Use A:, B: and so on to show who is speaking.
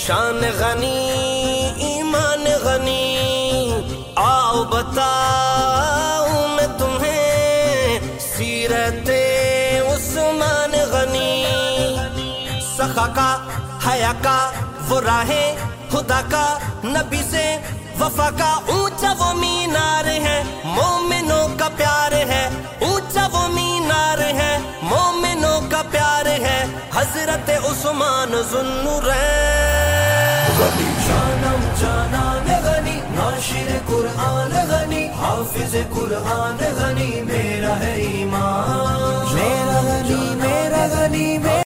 A: शान गनी ईमान गनी, आओ बताऊं मैं तुम्हें सीरते उस्मान गनी। सखा का हया का वो राहें खुदा का, नबी से वफा का ऊंचा वो मीनार है, मोमिनों का प्यार है। ऊंचा वो मीनार है, मोमिनों का प्यार है। हजरत उस्मान ज़ुन्नुरैन गनी, शानम जानान गनी, नाशिर कुरआन गनी, हाफिज कुरआन गनी, मेरा है ईमान।